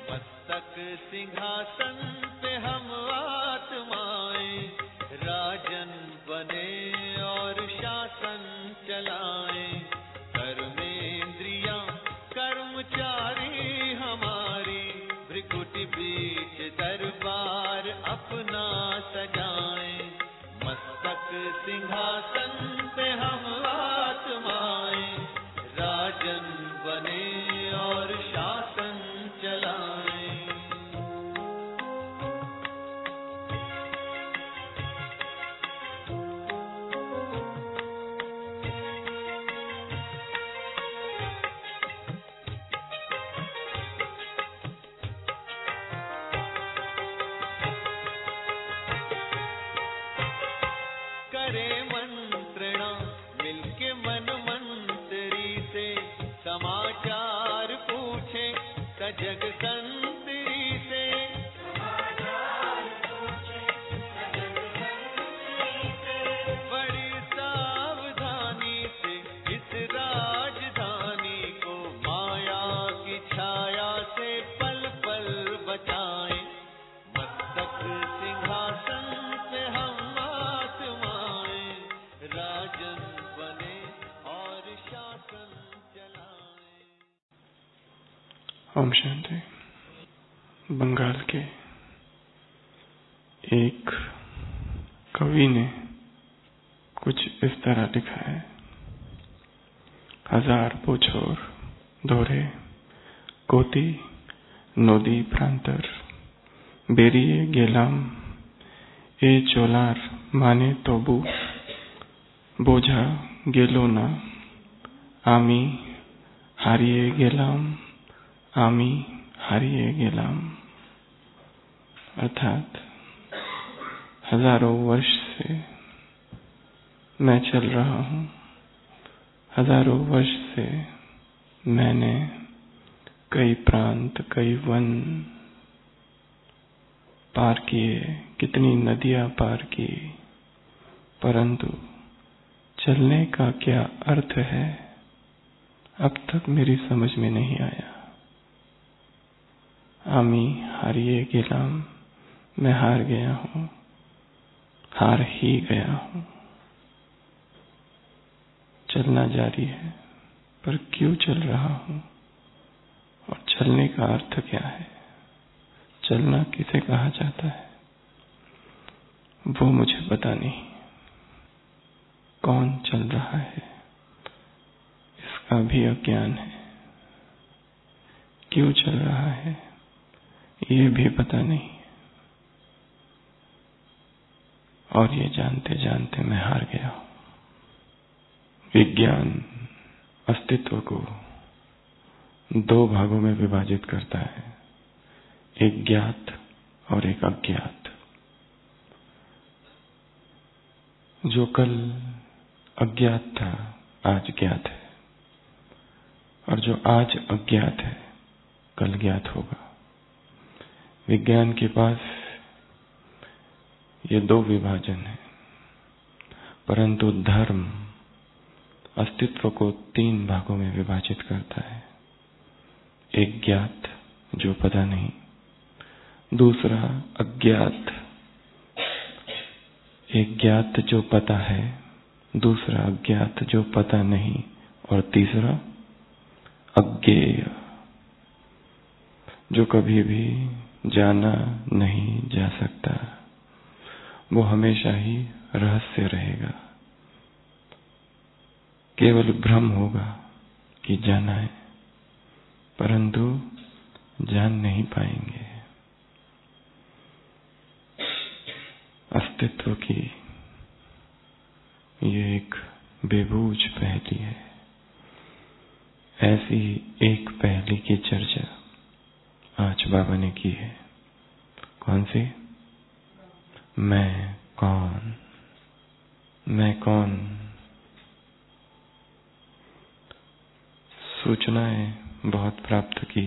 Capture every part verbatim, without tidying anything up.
मस्तक सिंहासन पे हम आत्माएं, राजन बने और शासन चलाएं। कर्मेंद्रियां कर्मचारी हमारी, भृकुटि बीच दरबार अपना सजाएं। मस्तक सिंहासन पे हम आत्माएं, राजन बने और शासन चलाएं। करे मंत्रणा मिलके मन मंत्री से, समाचार पूछे सजग संतरी से। बड़ी सावधानी से इस राजधानी को, माया की छाया से पल पल बचाएं। मस्तक सिंहासन पे हम आत्माएं, राजन बने और शासन चलाएं। ओम शांति। बंगाल के एक कवि ने कुछ इस तरह लिखा है। हजार बोछोर धोरे कोती नदी प्रांतर, बेरिए गेलाम ए चोलार माने तोबू, बोझा गेलो ना आमी हारिए गेलाम, आमी हारिए गेलाम। अर्थात हजारों वर्ष से मैं चल रहा हूँ, हजारों वर्ष से मैंने कई प्रांत, कई वन पार किए, कितनी नदियां पार की, परंतु चलने का क्या अर्थ है अब तक मेरी समझ में नहीं आया। आमी हारिए गेलाम, मैं हार गया हूँ, हार ही गया हूँ। चलना जारी है, पर क्यों चल रहा हूँ और चलने का अर्थ क्या है? चलना किसे कहा जाता है वो मुझे पता नहीं। कौन चल रहा है इसका भी अज्ञान है। क्यों चल रहा है ये भी पता नहीं। और ये जानते जानते मैं हार गया हूं। विज्ञान अस्तित्व को दो भागों में विभाजित करता है, एक ज्ञात और एक अज्ञात। जो कल अज्ञात था आज ज्ञात है, और जो आज अज्ञात है कल ज्ञात होगा। विज्ञान के पास ये दो विभाजन है, परंतु धर्म अस्तित्व को तीन भागों में विभाजित करता है। एक ज्ञात जो पता नहीं, दूसरा अज्ञात, एक ज्ञात जो पता है, दूसरा अज्ञात जो पता नहीं, और तीसरा अज्ञेय जो कभी भी जाना नहीं जा सकता। वो हमेशा ही रहस्य रहेगा। केवल भ्रम होगा कि जाना है, परंतु जान नहीं पाएंगे। अस्तित्व की ये एक बेबूझ पहेली है। ऐसी एक पहेली की चर्चा आज बाबा ने की है। कौन सी? मैं कौन? मैं कौन? सूचनाएं बहुत प्राप्त की।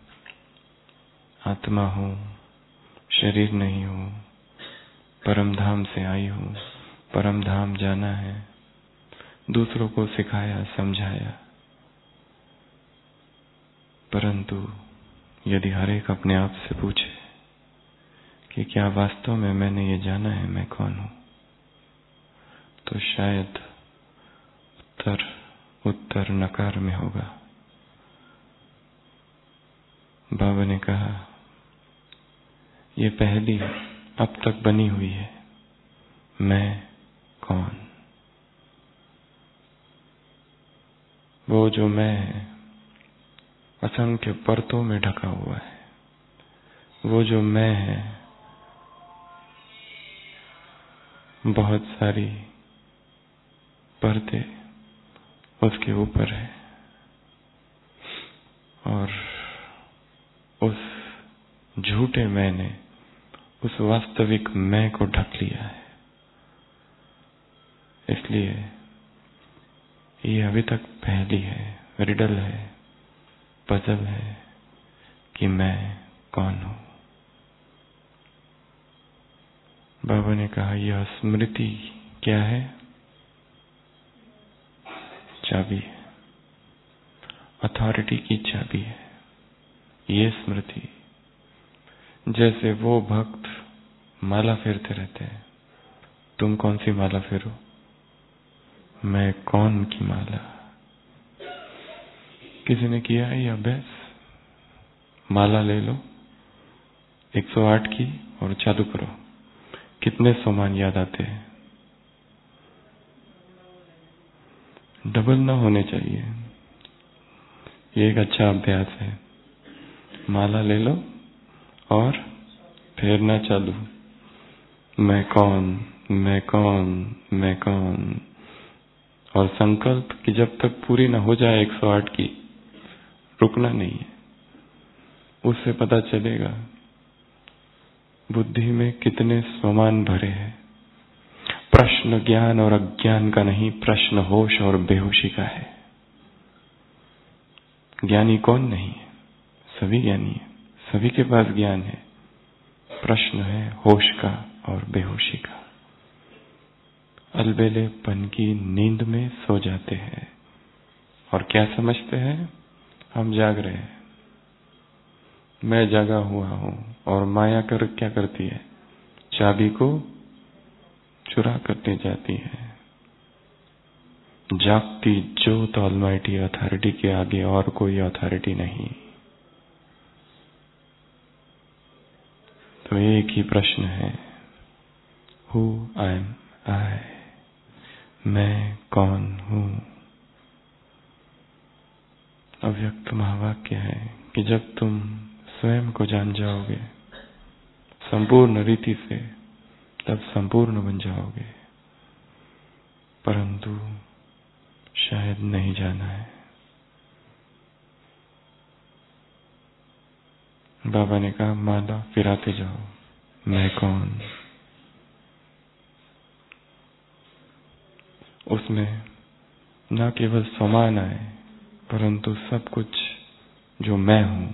आत्मा हूँ, शरीर नहीं हूँ, परम धाम से आई हूँ, परम धाम जाना है। दूसरों को सिखाया, समझाया, परंतु यदि हर एक अपने आप से पूछे कि क्या वास्तव में मैंने ये जाना है मैं कौन हूं, तो शायद उत्तर उत्तर नकार में होगा। बाबा ने कहा, ये पहली अब तक बनी हुई है, मैं कौन। वो जो मैं है असंख्य परतों में ढका हुआ है। वो जो मैं है बहुत सारी परतें उसके ऊपर है, और उस झूठे मैंने उस वास्तविक मैं को ढक लिया है। इसलिए ये अभी तक पहली है, रिडल है, पजल है कि मैं कौन हूं। बाबा ने कहा, यह स्मृति क्या है? चाबी है, अथॉरिटी की चाबी है ये स्मृति। जैसे वो भक्त माला फेरते रहते हैं, तुम कौन सी माला फेरो? मैं कौन की माला। किसी ने किया है ये अभ्यास? माला ले लो एक सौ आठ की और चालू करो, कितने सोमान याद आते हैं? डबल ना होने चाहिए। ये एक अच्छा अभ्यास है। माला ले लो और फेरना चालू, मैं कौन, मैं कौन, मैं कौन। और संकल्प कि जब तक पूरी ना हो जाए एक सौ आठ की, रुकना नहीं है। उससे पता चलेगा बुद्धि में कितने स्वमान भरे हैं। प्रश्न ज्ञान और अज्ञान का नहीं, प्रश्न होश और बेहोशी का है। ज्ञानी कौन नहीं है? सभी ज्ञानी है, सभी के पास ज्ञान है। प्रश्न है होश का और बेहोशी का। अलबेलेपन की नींद में सो जाते हैं और क्या समझते हैं? हम जाग रहे हैं, मैं जागा हुआ हूं। और माया कर क्या करती है? चाबी को चुरा कर ले जाती है। जागती ज्योत ऑलमाइटी अथॉरिटी के आगे और कोई अथॉरिटी नहीं। तो एक ही प्रश्न है, हु एम आई, मैं कौन हूं। अव्यक्त महावाक्य है कि जब तुम स्वयं को जान जाओगे संपूर्ण रीति से, तब संपूर्ण बन जाओगे। परंतु शायद नहीं जाना है। बाबा ने कहा, माला फिराते जाओ, मैं कौन। उसमें न केवल समान आए, परंतु सब कुछ जो मैं हूं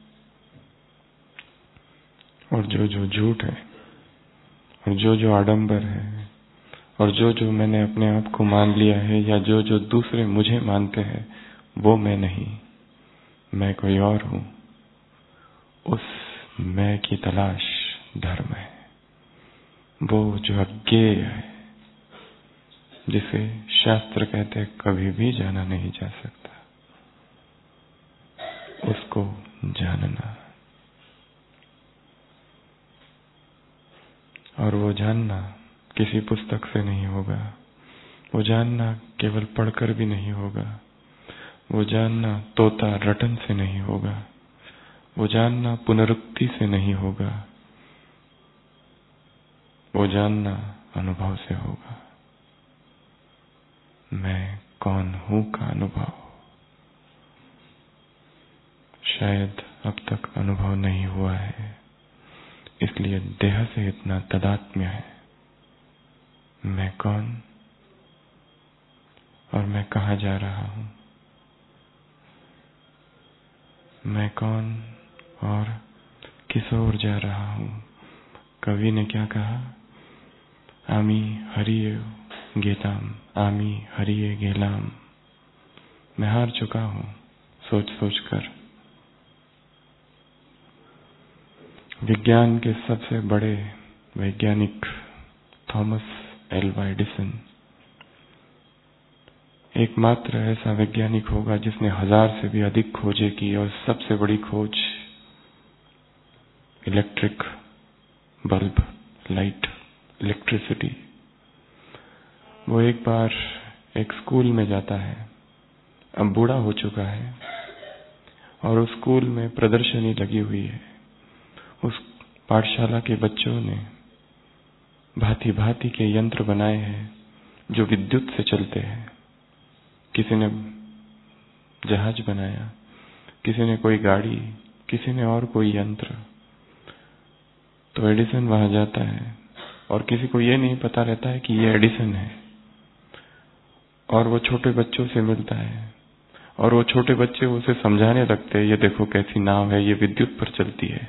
और जो जो झूठ है और जो जो आडंबर है और जो जो मैंने अपने आप को मान लिया है या जो जो दूसरे मुझे मानते हैं, वो मैं नहीं, मैं कोई और हूं। उस मैं की तलाश धर्म है। वो जो अज्ञेय है, जिसे शास्त्र कहते हैं कभी भी जाना नहीं जा सकता, उसको जानना। और वो जानना किसी पुस्तक से नहीं होगा। वो जानना केवल पढ़कर भी नहीं होगा। वो जानना तोता रटन से नहीं होगा। वो जानना पुनरुक्ति से नहीं होगा। वो जानना अनुभव से होगा। मैं कौन हूं का अनुभव। शायद अब तक अनुभव नहीं हुआ है, इसलिए देह से इतना तादात्म्य है। मैं कौन और मैं कहां जा रहा हूं। मैं कौन और किस ओर जा रहा हूं। कवि ने क्या कहा? आमी हरिये गेलाम, आमी हरिये गेलाम। मैं हार चुका हूं सोच सोच कर। विज्ञान के सबसे बड़े वैज्ञानिक थॉमस एल्वा एडिसन एकमात्र ऐसा वैज्ञानिक होगा जिसने हजार से भी अधिक खोजें की, और सबसे बड़ी खोज इलेक्ट्रिक बल्ब, लाइट, इलेक्ट्रिसिटी। वो एक बार एक स्कूल में जाता है, अब बूढ़ा हो चुका है, और उस स्कूल में प्रदर्शनी लगी हुई है। उस पाठशाला के बच्चों ने भांति भांति के यंत्र बनाए हैं जो विद्युत से चलते हैं। किसी ने जहाज बनाया, किसी ने कोई गाड़ी, किसी ने और कोई यंत्र। तो एडिसन वहां जाता है और किसी को ये नहीं पता रहता है कि ये एडिसन है, और वो छोटे बच्चों से मिलता है, और वो छोटे बच्चे उसे समझाने लगते हैं, ये देखो कैसी नाव है, ये विद्युत पर चलती है।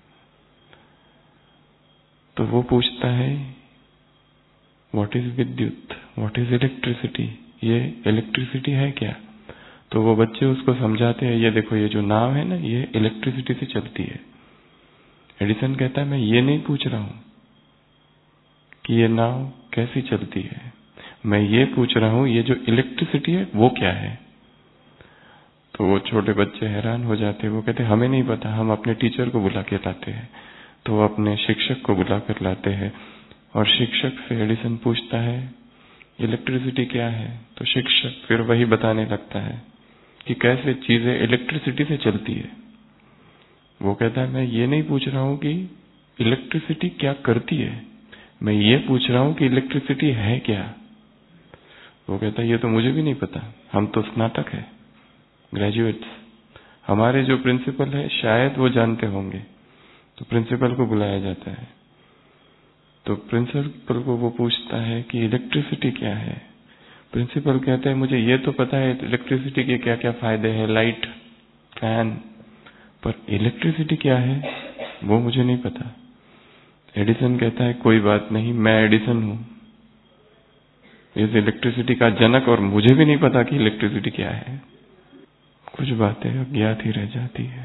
तो वो पूछता है, व्हाट इज विद्युत, व्हाट इज इलेक्ट्रिसिटी, ये इलेक्ट्रिसिटी है क्या? तो वो बच्चे उसको समझाते हैं, ये देखो ये जो नाव है ना, ये इलेक्ट्रिसिटी से चलती है। एडिसन कहता है, मैं ये नहीं पूछ रहा हूं कि ये नाव कैसी चलती है, मैं ये पूछ रहा हूं ये जो इलेक्ट्रिसिटी है वो क्या है। तो वो छोटे बच्चे हैरान हो जाते हैं, वो कहते हमें नहीं पता, हम अपने टीचर को बुला के लाते हैं। तो वो अपने शिक्षक को बुला कर लाते हैं, और शिक्षक से एडिसन पूछता है इलेक्ट्रिसिटी क्या है। तो शिक्षक फिर वही बताने लगता है कि कैसे चीजें इलेक्ट्रिसिटी से चलती है। वो कहता है, मैं ये नहीं पूछ रहा हूं कि इलेक्ट्रिसिटी क्या करती है, मैं ये पूछ रहा हूं कि इलेक्ट्रिसिटी है क्या। वो कहता है, ये तो मुझे भी नहीं पता, हम तो स्नातक है, ग्रेजुएट्स, हमारे जो प्रिंसिपल है शायद वो जानते होंगे। तो प्रिंसिपल को बुलाया जाता है। तो प्रिंसिपल को वो पूछता है कि इलेक्ट्रिसिटी क्या है। प्रिंसिपल कहते हैं, मुझे ये तो पता है इलेक्ट्रिसिटी के क्या क्या फायदे हैं, लाइट, फैन, पर इलेक्ट्रिसिटी क्या है वो मुझे नहीं पता। एडिसन कहता है, कोई बात नहीं, मैं एडिसन हूं, इस इलेक्ट्रिसिटी का जनक, और मुझे भी नहीं पता कि इलेक्ट्रिसिटी क्या है। कुछ बातें अज्ञात ही रह जाती है,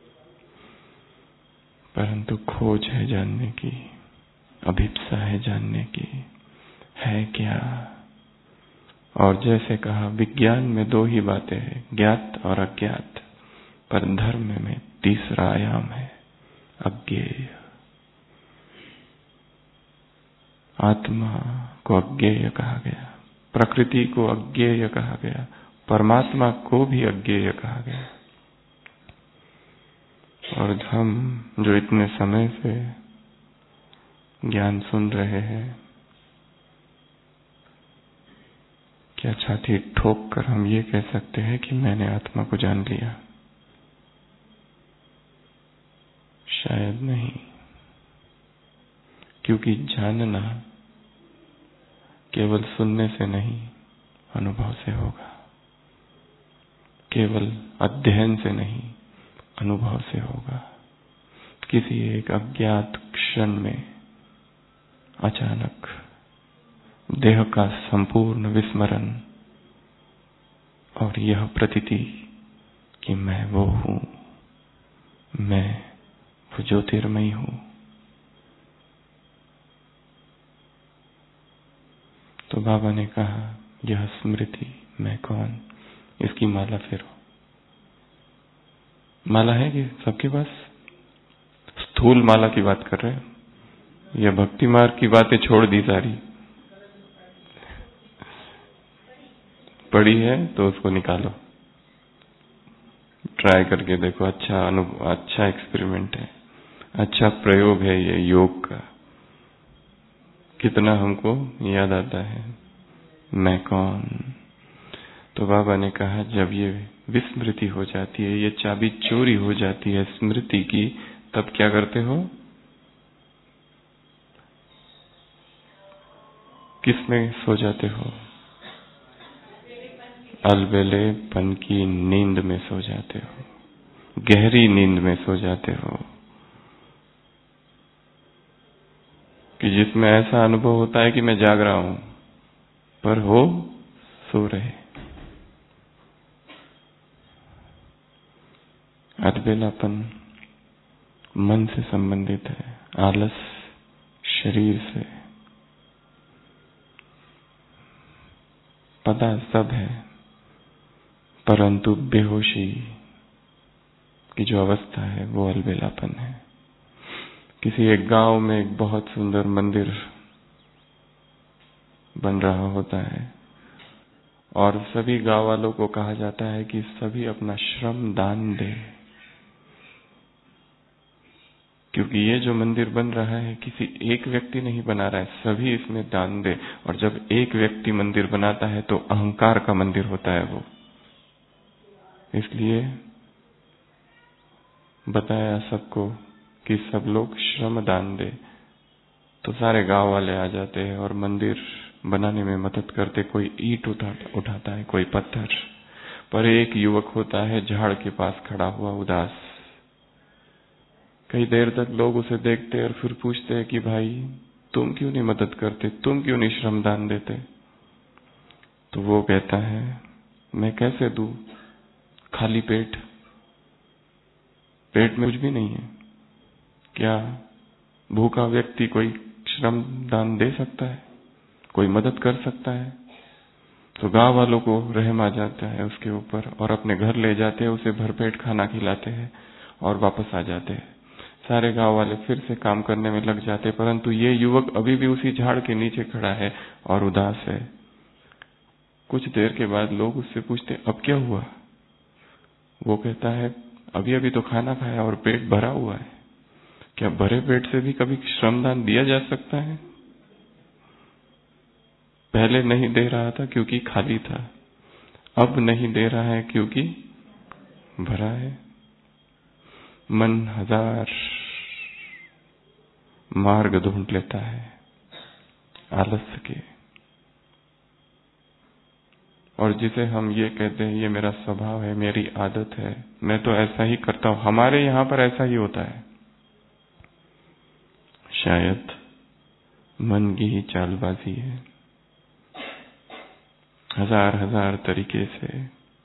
परंतु खोज है जानने की, अभिप्सा है जानने की, है क्या। और जैसे कहा, विज्ञान में दो ही बातें हैं, ज्ञात और अज्ञात, पर धर्म में तीसरा आयाम है, अज्ञेय। आत्मा को अज्ञेय कहा गया, प्रकृति को अज्ञेय कहा गया, परमात्मा को भी अज्ञेय कहा गया। और हम जो इतने समय से ज्ञान सुन रहे हैं, क्या छाती ठोक कर हम ये कह सकते हैं कि मैंने आत्मा को जान लिया? शायद नहीं, क्योंकि जानना केवल सुनने से नहीं, अनुभव से होगा। केवल अध्ययन से नहीं, अनुभव से होगा। किसी एक अज्ञात क्षण में अचानक देह का संपूर्ण विस्मरण, और यह प्रतीति कि मैं वो हूं, मैं वो ज्योतिर्मयी हूं। तो बाबा ने कहा, यह स्मृति, मैं कौन, इसकी माला फेरो। माला है कि सबके पास? स्थूल माला की बात कर रहे हैं, यह भक्ति मार्ग की बातें छोड़ दी सारी। पड़ी है तो उसको निकालो, ट्राई करके देखो। अच्छा अनुभव, अच्छा एक्सपेरिमेंट है, अच्छा प्रयोग है ये योग का। कितना हमको याद आता है मैं कौन। तो बाबा ने कहा, जब ये विस्मृति हो जाती है, ये चाबी चोरी हो जाती है स्मृति की, तब क्या करते हो? किसमें सो जाते हो? अलबेलेपन की नींद में सो जाते हो, गहरी नींद में सो जाते हो, कि जिसमें ऐसा अनुभव होता है कि मैं जाग रहा हूं, पर हो सो रहे। अलबेलापन मन से संबंधित है, आलस शरीर से, पता सब है, परंतु बेहोशी की जो अवस्था है वो अलबेलापन है। किसी एक गांव में एक बहुत सुंदर मंदिर बन रहा होता है और सभी गांव वालों को कहा जाता है कि सभी अपना श्रम दान दे, क्योंकि ये जो मंदिर बन रहा है किसी एक व्यक्ति नहीं बना रहा है, सभी इसमें दान दे। और जब एक व्यक्ति मंदिर बनाता है तो अहंकार का मंदिर होता है वो। इसलिए बताया सबको कि सब लोग श्रम दान दे, तो सारे गांव वाले आ जाते हैं और मंदिर बनाने में मदद करते। कोई ईंट उठा, उठाता है, कोई पत्थर। पर एक युवक होता है झाड़ के पास खड़ा हुआ उदास। कई देर तक लोग उसे देखते हैं और फिर पूछते हैं कि भाई तुम क्यों नहीं मदद करते, तुम क्यों नहीं श्रमदान देते? तो वो कहता है मैं कैसे दूं, खाली पेट, पेट में कुछ भी नहीं है। क्या भूखा व्यक्ति कोई श्रम दान दे सकता है, कोई मदद कर सकता है? तो गांव वालों को रहम आ जाता है उसके ऊपर और अपने घर ले जाते हैं, उसे भरपेट खाना खिलाते हैं और वापस आ जाते हैं। सारे गांव वाले फिर से काम करने में लग जाते, परंतु ये युवक अभी भी उसी झाड़ के नीचे खड़ा है और उदास है। कुछ देर के बाद लोग उससे पूछते अब क्या हुआ? वो कहता है अभी अभी तो खाना खाया और पेट भरा हुआ है। क्या भरे पेट से भी कभी श्रमदान दिया जा सकता है? पहले नहीं दे रहा था क्योंकि खाली था, अब नहीं दे रहा है क्योंकि भरा है। मन हजार मार्ग ढूंढ लेता है आलस्य के, और जिसे हम ये कहते हैं ये मेरा स्वभाव है, मेरी आदत है, मैं तो ऐसा ही करता हूं, हमारे यहां पर ऐसा ही होता है। शायद मन की ही चालबाजी है। हजार हजार तरीके से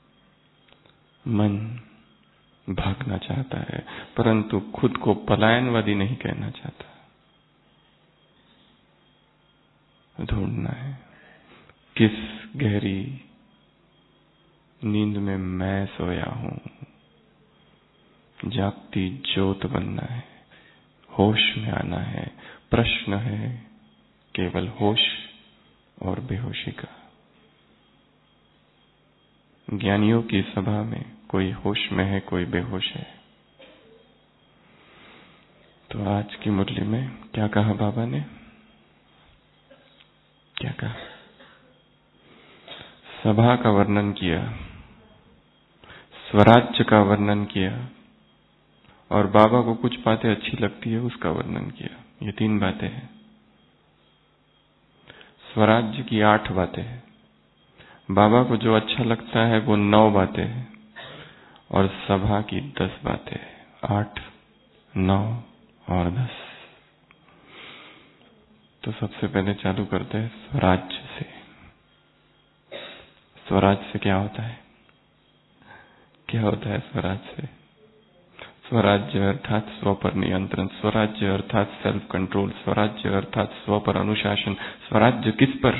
मन भागना चाहता है, परंतु खुद को पलायनवादी नहीं कहना चाहता। ढूंढना है किस गहरी नींद में मैं सोया हूं, जागती ज्योत बनना है, होश में आना है। प्रश्न है केवल होश और बेहोशी का। ज्ञानियों की सभा में कोई होश में है, कोई बेहोश है। तो आज की मुरली में क्या कहा बाबा ने? क्या कहा? सभा का वर्णन किया, स्वराज्य का वर्णन किया, और बाबा को कुछ बातें अच्छी लगती है उसका वर्णन किया। ये तीन बातें हैं। स्वराज्य की आठ बातें हैं, बाबा को जो अच्छा लगता है वो नौ बातें हैं, और सभा की दस बातें हैं। आठ, नौ और दस। तो सबसे पहले चालू करते हैं स्वराज्य से। स्वराज्य से क्या होता है? क्या होता है स्वराज्य से? स्वराज्य अर्थात स्व पर नियंत्रण, स्वराज्य अर्थात सेल्फ कंट्रोल, स्वराज्य अर्थात स्व पर अनुशासन। स्वराज्य किस पर?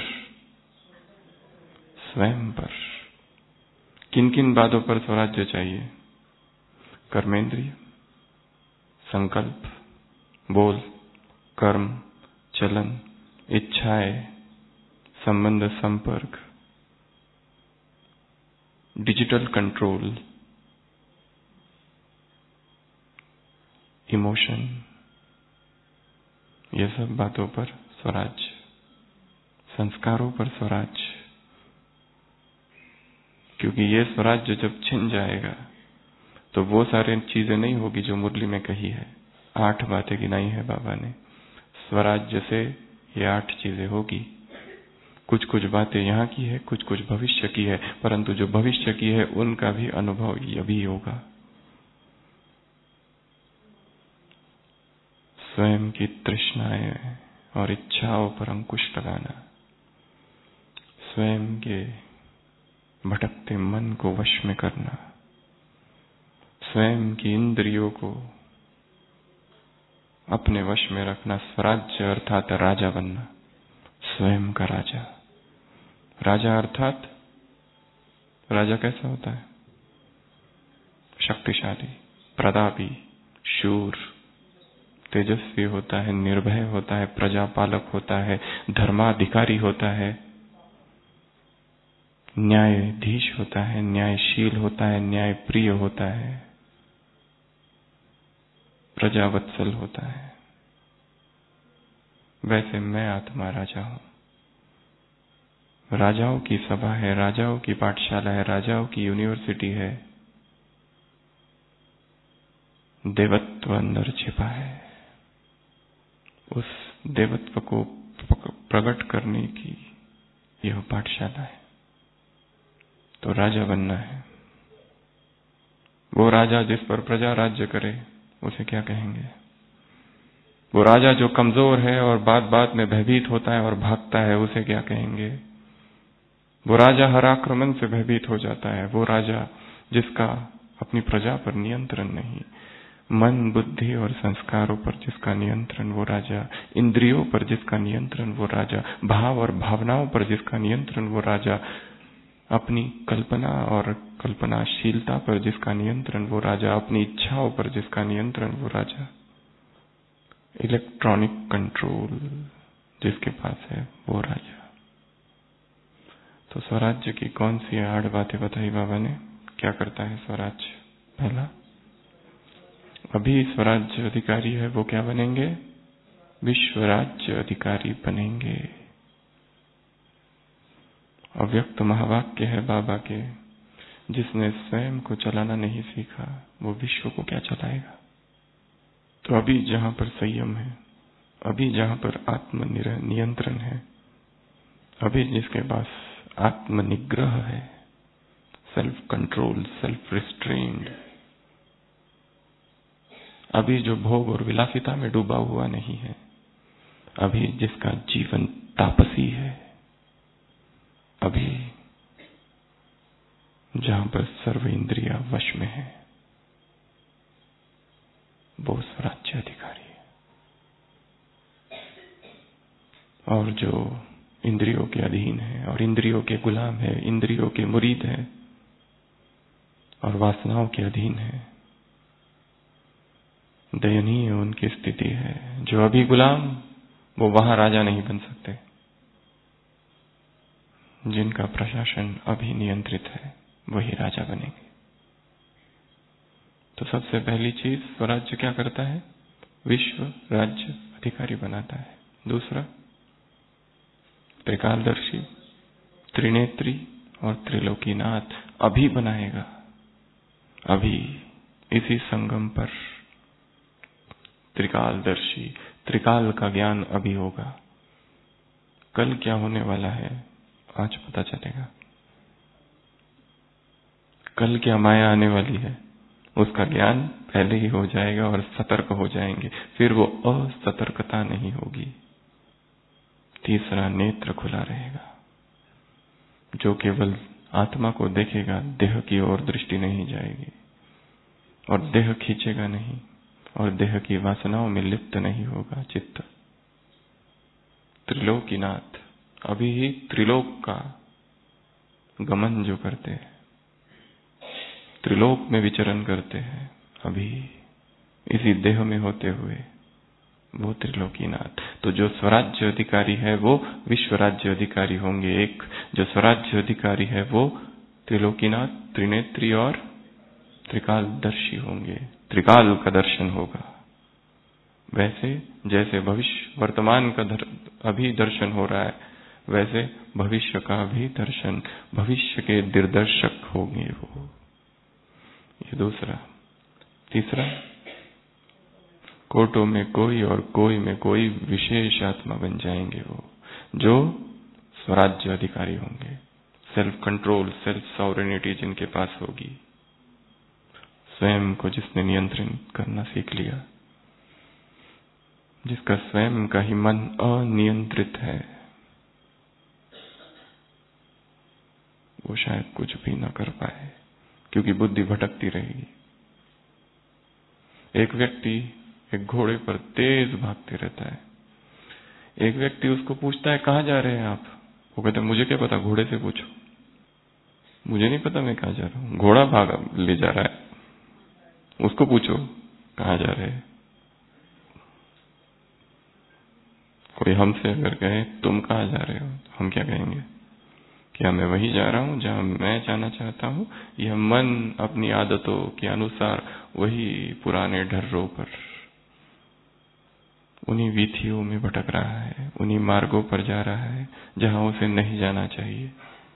स्वयं पर। किन किन बातों पर स्वराज्य चाहिए? कर्मेंद्रिय, संकल्प, बोल, कर्म, चलन, इच्छाएं, संबंध, संपर्क, डिजिटल कंट्रोल, इमोशन, ये सब बातों पर स्वराज्य। संस्कारों पर स्वराज्य, क्योंकि ये स्वराज्य जब छिन जाएगा तो वो सारी चीजें नहीं होगी जो मुरली में कही है। आठ बातें गिनाई है बाबा ने। स्वराज्य से ये आठ चीजें होगी। कुछ कुछ बातें यहाँ की है, कुछ कुछ भविष्य की है, परंतु जो भविष्य की है उनका भी अनुभव अभी होगा। स्वयं की तृष्णाएं और इच्छाओं पर अंकुश लगाना, स्वयं के भटकते मन को वश में करना, स्वयं की इंद्रियों को अपने वश में रखना, स्वराज्य अर्थात राजा बनना, स्वयं का राजा। राजा अर्थात राजा कैसा होता है? शक्तिशाली, प्रतापी, शूर, तेजस्वी होता है, निर्भय होता है, प्रजापालक होता है, धर्माधिकारी होता है, न्यायाधीश होता है, न्यायशील होता है, न्यायप्रिय होता है, प्रजावत्सल होता है। वैसे मैं आत्मा राजा हूं। राजाओं की सभा है, राजाओं की पाठशाला है, राजाओं की यूनिवर्सिटी है। देवत्व अंदर छिपा है। उस देवत्व को प्रकट करने की यह पाठशाला है। तो राजा बनना है। वो राजा जिस पर प्रजा राज्य करे उसे क्या कहेंगे? वो राजा जो कमजोर है और बात बात में भयभीत होता है और भागता है उसे क्या कहेंगे? वो राजा हर आक्रमण से भयभीत हो जाता है, वो राजा जिसका अपनी प्रजा पर नियंत्रण नहीं, मन, बुद्धि और संस्कारों पर जिसका नियंत्रण वो राजा, इंद्रियों पर जिसका नियंत्रण वो राजा, भाव और भावनाओं पर जिसका नियंत्रण वो राजा, अपनी कल्पना और कल्पनाशीलता पर जिसका नियंत्रण वो राजा, अपनी इच्छाओं पर जिसका नियंत्रण वो राजा, इलेक्ट्रॉनिक कंट्रोल जिसके पास है वो राजा। तो स्वराज्य की कौन सी आड़ बातें बताई बाबा ने? क्या करता है स्वराज्य? पहला, अभी स्वराज्य अधिकारी है वो क्या बनेंगे? विश्व राज्य अधिकारी बनेंगे। अव्यक्त महावाक्य है बाबा के, जिसने स्वयं को चलाना नहीं सीखा वो विश्व को क्या चलाएगा? तो अभी जहां पर संयम है, अभी जहां पर आत्म नियंत्रण है, अभी जिसके पास आत्मनिग्रह है, सेल्फ कंट्रोल, सेल्फ रिस्ट्रेन्ड, अभी जो भोग और विलासिता में डूबा हुआ नहीं है, अभी जिसका जीवन तापसी है, अभी जहां पर सर्व इंद्रिया वश में है, वो स्वराज्य अधिकारी है। और जो इंद्रियों के अधीन है और इंद्रियों के गुलाम है, इंद्रियों के मुरीद है और वासनाओं के अधीन है, दयनीय उनकी स्थिति है। जो अभी गुलाम, वो वहां राजा नहीं बन सकते। जिनका प्रशासन अभी नियंत्रित है वही राजा बनेंगे। तो सबसे पहली चीज स्वराज्य क्या करता है? विश्व राज्य अधिकारी बनाता है। दूसरा, त्रिकालदर्शी, त्रिनेत्री और त्रिलोकीनाथ अभी बनाएगा। अभी इसी संगम पर त्रिकालदर्शी, त्रिकाल का ज्ञान अभी होगा। कल क्या होने वाला है आज पता चलेगा। कल क्या माया आने वाली है उसका ज्ञान पहले ही हो जाएगा और सतर्क हो जाएंगे, फिर वो असतर्कता नहीं होगी। तीसरा, नेत्र खुला रहेगा। जो केवल आत्मा को देखेगा, देह की ओर दृष्टि नहीं जाएगी और देह खींचेगा नहीं और देह की वासनाओं में लिप्त नहीं होगा चित्त। त्रिलोकीनाथ, अभी ही त्रिलोक का गमन जो करते हैं, त्रिलोक में विचरण करते हैं, अभी इसी देह में होते हुए, वो त्रिलोकीनाथ। तो जो स्वराज्य अधिकारी है वो विश्व राज्य अधिकारी होंगे। एक जो स्वराज्य अधिकारी है वो त्रिलोकीनाथ, त्रिनेत्री और त्रिकालदर्शी होंगे। त्रिकाल का दर्शन होगा। वैसे जैसे भविष्य वर्तमान का दर, अभी दर्शन हो रहा है, वैसे भविष्य का भी दर्शन, भविष्य के दिग्दर्शक होंगे वो। ये दूसरा। तीसरा, कोटों में कोई और कोई में कोई विशेष आत्मा बन जाएंगे वो, जो स्वराज्य अधिकारी होंगे। सेल्फ कंट्रोल, सेल्फ सॉवरेनिटी जिनके पास होगी, स्वयं को जिसने नियंत्रण करना सीख लिया, जिसका स्वयं का ही मन अनियंत्रित है, वो शायद कुछ भी न कर पाए क्योंकि बुद्धि भटकती रहेगी। एक व्यक्ति एक घोड़े पर तेज भागते रहता है। एक व्यक्ति उसको पूछता है कहाँ जा रहे हैं आप? वो कहता है मुझे क्या पता, घोड़े से पूछो। मुझे नहीं पता मैं कहाँ जा रहा हूँ, घोड़ा भागा ले जा रहा है, उसको पूछो कहाँ जा रहे हैं। कोई हमसे अगर कहे तुम कहाँ जा रहे हो, तो हम क्या कहेंगे? क्या मैं वही जा रहा हूँ जहाँ मैं जाना चाहता हूँ? यह मन अपनी आदतों के अनुसार वही पुराने ढर्रों पर, उन्हीं वीथियों में भटक रहा है, उन्हीं मार्गों पर जा रहा है जहाँ उसे नहीं जाना चाहिए।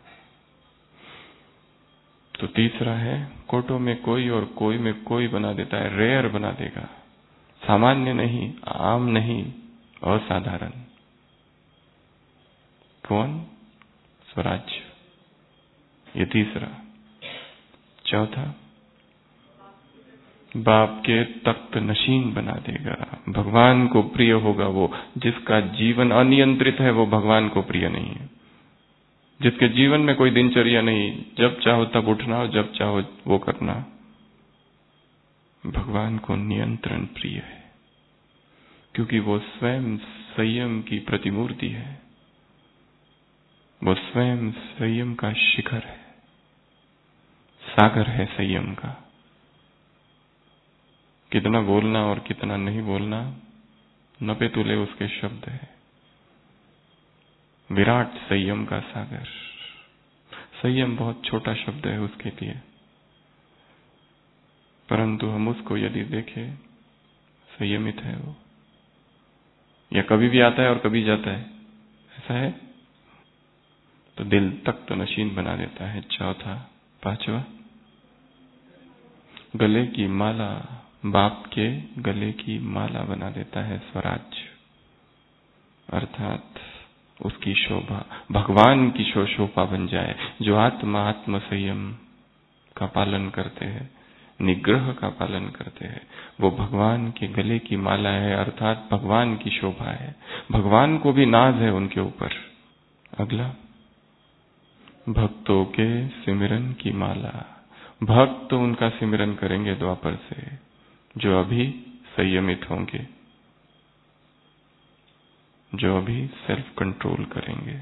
तो तीसरा है, कोटों में कोई और कोई में कोई बना देता है, रेयर बना देगा, सामान्य नहीं, आम नहीं, असाधारण। कौन? स्वराज्य। ये तीसरा। चौथा, बाप के तख्त नशीन बना देगा, भगवान को प्रिय होगा वो। जिसका जीवन अनियंत्रित है वो भगवान को प्रिय नहीं है। जिसके जीवन में कोई दिनचर्या नहीं, जब चाहो तब उठना और जब चाहो वो करना, भगवान को नियंत्रण प्रिय है, क्योंकि वो स्वयं संयम की प्रतिमूर्ति है, वो स्वयं संयम का शिखर है, सागर है संयम का। कितना बोलना और कितना नहीं बोलना, नपे तुले उसके शब्द है। विराट संयम का सागर। संयम बहुत छोटा शब्द है उसके लिए, परंतु हम उसको यदि देखें, संयमित है वो, या कभी भी आता है और कभी जाता है, ऐसा है। तो दिल तख्त नशीन बना देता है। चौथा। पांचवा, गले की माला, बाप के गले की माला बना देता है स्वराज्य, अर्थात उसकी शोभा भगवान की शो शोभा बन जाए। जो आत्मा आत्म संयम का पालन करते हैं, निग्रह का पालन करते हैं, वो भगवान के गले की माला है, अर्थात भगवान की शोभा है। भगवान को भी नाज है उनके ऊपर। अगला, भक्तों के सिमरन की माला। भक्त तो उनका सिमरन करेंगे द्वापर से, जो अभी संयमित होंगे, जो अभी सेल्फ कंट्रोल करेंगे,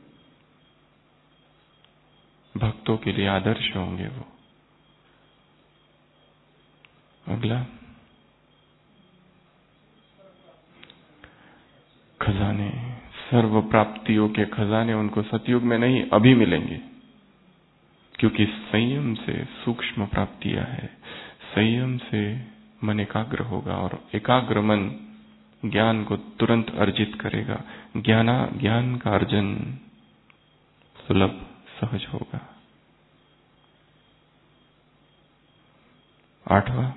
भक्तों के लिए आदर्श होंगे वो। अगला, खजाने, सर्व प्राप्तियों के खजाने उनको सतयुग में नहीं अभी मिलेंगे, क्योंकि संयम से सूक्ष्म प्राप्तियां है। संयम से मन एकाग्र होगा और एकाग्र मन ज्ञान को तुरंत अर्जित करेगा। ज्ञाना ज्ञान का अर्जन सुलभ सहज होगा। आठवां।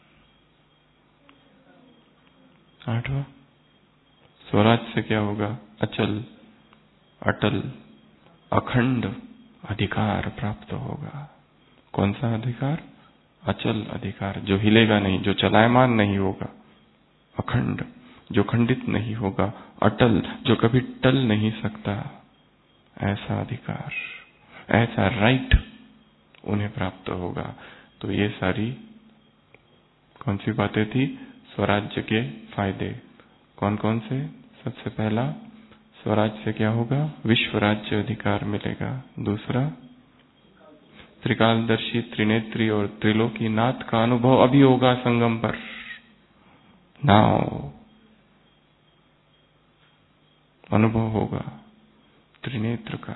आठवां, स्वराज से क्या होगा? अचल, अटल, अखंड अधिकार प्राप्त होगा। कौन सा अधिकार? अचल अधिकार, जो हिलेगा नहीं, जो चलायमान नहीं होगा। अखंड, जो खंडित नहीं होगा। अटल, जो कभी टल नहीं सकता। ऐसा अधिकार, ऐसा राइट उन्हें प्राप्त होगा। तो ये सारी कौन सी बातें थी? स्वराज्य के फायदे कौन कौन से? सबसे पहला, स्वराज्य से क्या होगा? विश्व राज्य अधिकार मिलेगा। दूसरा, त्रिकालदर्शी, त्रिनेत्री और त्रिलोकी नाथ का अनुभव अभी होगा संगम पर। नाउ अनुभव होगा त्रिनेत्र का,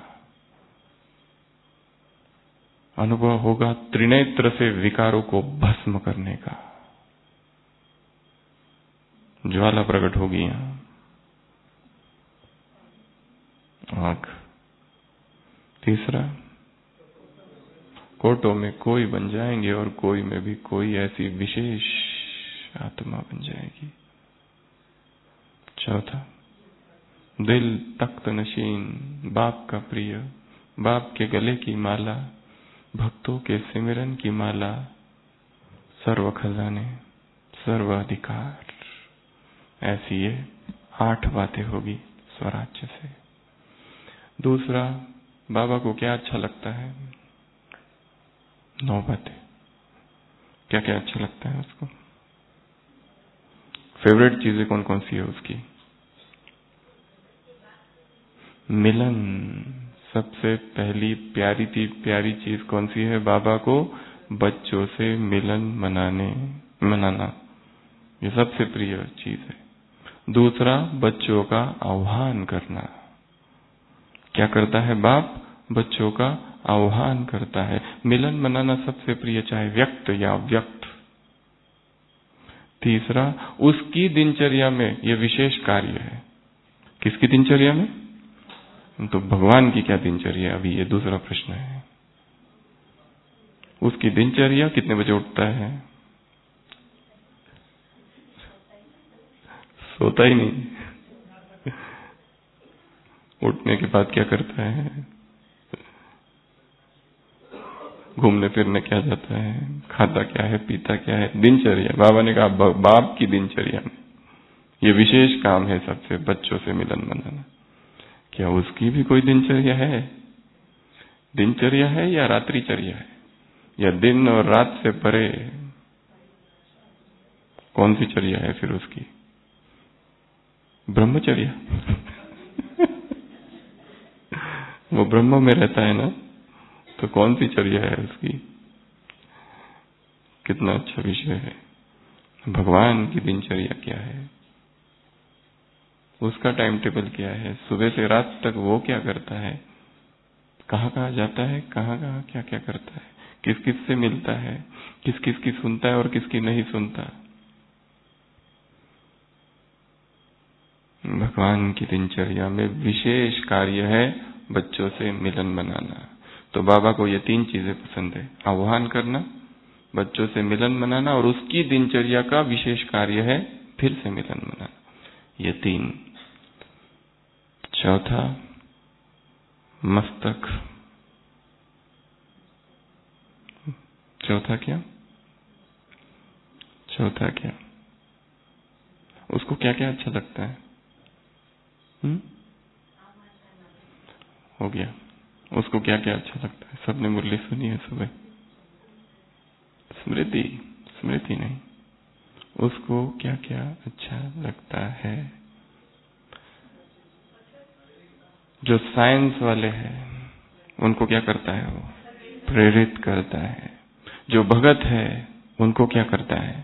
अनुभव होगा त्रिनेत्र से विकारों को भस्म करने का। ज्वाला प्रकट होगी यहां, आग। तीसरा, कोटों में कोई बन जाएंगे और कोई में भी कोई ऐसी विशेष आत्मा बन जाएगी। चौथा, दिल तख्त नशीन, बाप का प्रिय, बाप के गले की माला, भक्तों के सिमरन की माला, सर्व खजाने, सर्व अधिकार। ऐसी ये आठ बातें होगी स्वराज्य से। दूसरा, बाबा को क्या अच्छा लगता है? नौ बातें। क्या क्या अच्छा लगता है उसको? फेवरेट चीजें कौन कौन सी है उसकी? मिलन। सबसे पहली प्यारी थी प्यारी चीज कौन सी है बाबा को? बच्चों से मिलन मनाने मनाना, ये सबसे प्रिय चीज है। दूसरा, बच्चों का आह्वान करना। क्या करता है बाप? बच्चों का आह्वान करता है। मिलन मनाना सबसे प्रिय, चाहे व्यक्त या व्यक्त। तीसरा, उसकी दिनचर्या में यह विशेष कार्य है। किसकी दिनचर्या में? तो भगवान की क्या दिनचर्या? अभी ये दूसरा प्रश्न है। उसकी दिनचर्या, कितने बजे उठता है? सोता ही नहीं। उठने के बाद क्या करता है? घूमने फिरने क्या जाता है? खाता क्या है? पीता क्या है? दिनचर्या। बाबा ने कहा बाप की दिनचर्या में ये विशेष काम है सबसे, बच्चों से मिलन मनाना। क्या उसकी भी कोई दिनचर्या है? दिनचर्या है या रात्रिचर्या है, या दिन और रात से परे कौन सी चर्या है फिर उसकी? ब्रह्मचर्या। वो ब्रह्म में रहता है ना, तो कौन सी चर्या है उसकी? कितना अच्छा विषय है। भगवान की दिनचर्या क्या है, उसका टाइम टेबल क्या है, सुबह से रात तक वो क्या करता है, कहाँ कहाँ जाता है, कहाँ कहाँ क्या क्या करता है, किस किस से मिलता है, किस किस की सुनता है और किसकी नहीं सुनता। भगवान की दिनचर्या में विशेष कार्य है बच्चों से मिलन मनाना। तो बाबा को ये तीन चीजें पसंद है, आह्वान करना, बच्चों से मिलन मनाना, और उसकी दिनचर्या का विशेष कार्य है फिर से मिलन मनाना। ये तीन। चौथा, मस्तक। चौथा क्या? चौथा क्या? उसको क्या क्या अच्छा लगता है? हुँ? हो गया। उसको क्या क्या अच्छा लगता है? सबने मुरली सुनी है सुबह। स्मृति, स्मृति नहीं, उसको क्या क्या अच्छा लगता है? जो साइंस वाले हैं उनको क्या करता है? वो प्रेरित करता है। जो भगत है उनको क्या करता है?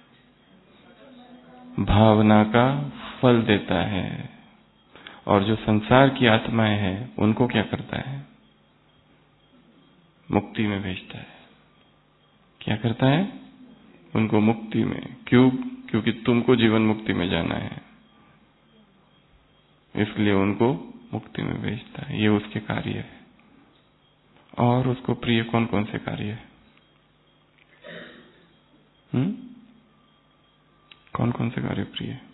भावना का फल देता है। और जो संसार की आत्माएं हैं उनको क्या करता है? मुक्ति में भेजता है। क्या करता है? उनको मुक्ति में। क्यों? क्योंकि तुमको जीवन मुक्ति में जाना है, इसलिए उनको मुक्ति में भेजता है। ये उसके कार्य है। और उसको प्रिय कौन कौन से कार्य है? हुँ? कौन कौन से कार्य प्रिय है?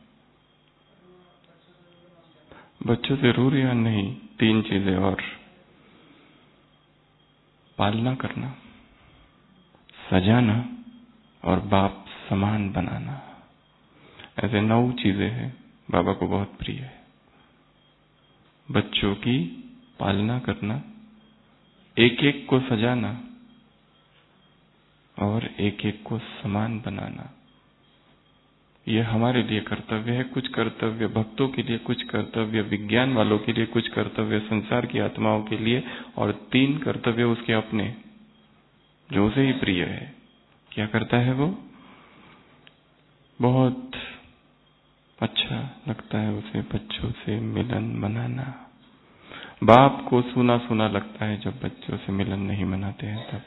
बच्चों जरूर या नहीं, तीन चीजें और। पालना करना, सजाना और बाप समान बनाना। ऐसे नौ चीजें हैं बाबा को बहुत प्रिय है। बच्चों की पालना करना, एक एक को सजाना और एक एक को समान बनाना। यह हमारे लिए कर्तव्य है। कुछ कर्तव्य भक्तों के लिए, कुछ कर्तव्य विज्ञान वालों के लिए, कुछ कर्तव्य संसार की आत्माओं के लिए, और तीन कर्तव्य उसके अपने, जो उसे ही प्रिय है। क्या करता है वो? बहुत अच्छा लगता है उसे बच्चों से मिलन मनाना। बाप को सुना सुना लगता है जब बच्चों से मिलन नहीं मनाते हैं तब।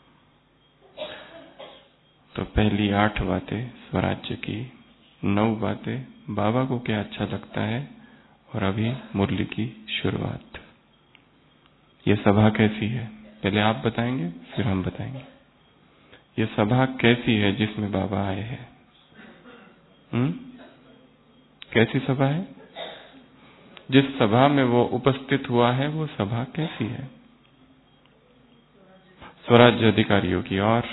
तो पहली आठ बातें स्वराज्य की, नौ बातें बाबा को क्या अच्छा लगता है, और अभी मुरली की शुरुआत। ये सभा कैसी है? पहले आप बताएंगे फिर हम बताएंगे। ये सभा कैसी है जिसमें बाबा आए हैं? हम्म? कैसी सभा है? जिस सभा में वो उपस्थित हुआ है वो सभा कैसी है? स्वराज्य अधिकारियों की। और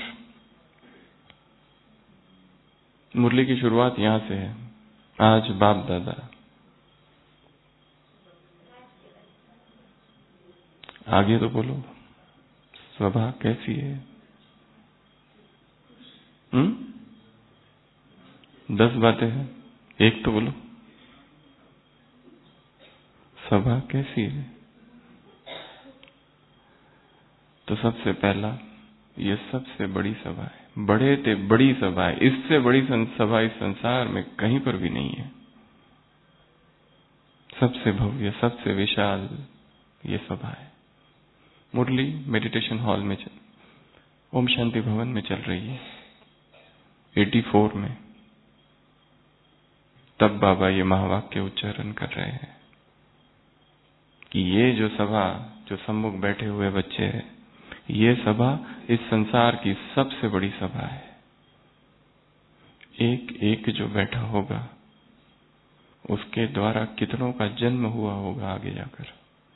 मुरली की शुरुआत यहां से है। आज बाप दादा, आगे तो बोलो, सभा कैसी है? हम्म? दस बातें हैं। एक तो बोलो, सभा कैसी है? तो सबसे पहला, ये सबसे बड़ी सभा है। बड़े ते बड़ी सभा है, इससे बड़ी सभा इस संसार में कहीं पर भी नहीं है। सबसे भव्य, सबसे विशाल ये सभा है। मुरली मेडिटेशन हॉल में चल, ओम शांति भवन में चल रही है, चौरासी में। तब बाबा ये महावाक्य उच्चारण कर रहे हैं कि ये जो सभा, जो सम्मुख बैठे हुए बच्चे हैं, ये सभा इस संसार की सबसे बड़ी सभा है। एक एक जो बैठा होगा उसके द्वारा कितनों का जन्म हुआ होगा आगे जाकर,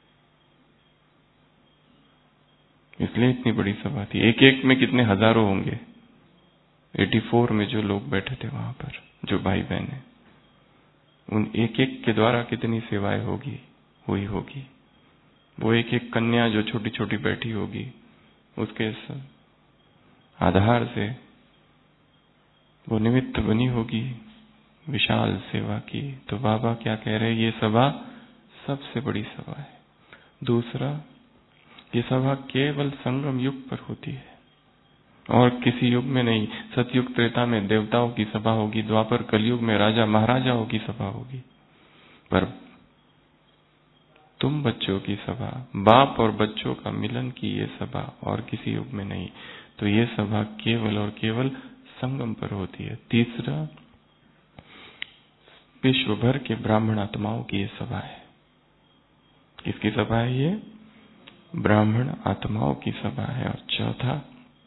इसलिए इतनी बड़ी सभा थी। एक एक में कितने हजारों होंगे। चौरासी में जो लोग बैठे थे वहां पर, जो भाई बहन है, उन एक एक के द्वारा कितनी सेवाएं होगी, हुई होगी। वो एक एक कन्या जो छोटी छोटी बैठी होगी, उसके आधार से वो निमित्त बनी होगी विशाल सेवा की। तो बाबा क्या कह रहे हैं, ये सभा सबसे बड़ी सभा है। दूसरा, ये सभा केवल संगम युग पर होती है और किसी युग में नहीं। सतयुग त्रेता में देवताओं की सभा होगी, द्वापर कलयुग में राजा महाराजाओं की सभा होगी, पर तुम बच्चों की सभा, बाप और बच्चों का मिलन की ये सभा और किसी युग में नहीं। तो ये सभा केवल और केवल संगम पर होती है। तीसरा, विश्व भर के ब्राह्मण आत्माओं की ये सभा है। किसकी सभा है ये? ब्राह्मण आत्माओं की सभा है। और चौथा,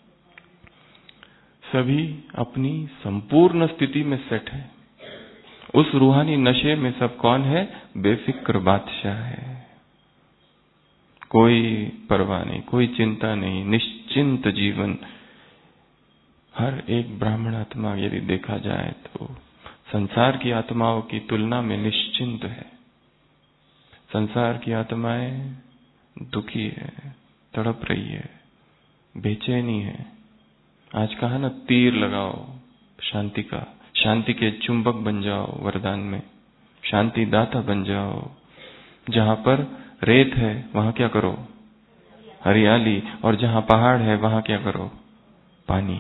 सभी अपनी संपूर्ण स्थिति में सेट है। उस रूहानी नशे में सब कौन है? बेफिक्र बादशाह है। कोई परवाह नहीं, कोई चिंता नहीं, निश्चिंत जीवन। हर एक ब्राह्मण आत्मा यदि देखा जाए तो संसार की आत्माओं की तुलना में निश्चिंत है। संसार की आत्माएं दुखी है, तड़प रही है, बेचैनी है। आज कहा ना, तीर लगाओ शांति का, शांति के चुंबक बन जाओ वरदान में, शांति दाता बन जाओ। जहां पर रेत है वहां क्या करो? हरियाली। और जहां पहाड़ है वहां क्या करो? पानी।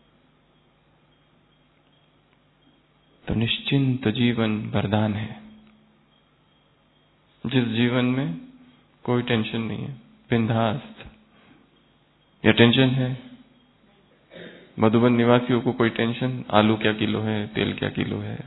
तो निश्चिंत जीवन वरदान है। जिस जीवन में कोई टेंशन नहीं है, बिंदास। या टेंशन है? मधुबन निवासियों को कोई टेंशन? आलू क्या किलो है, तेल क्या किलो है?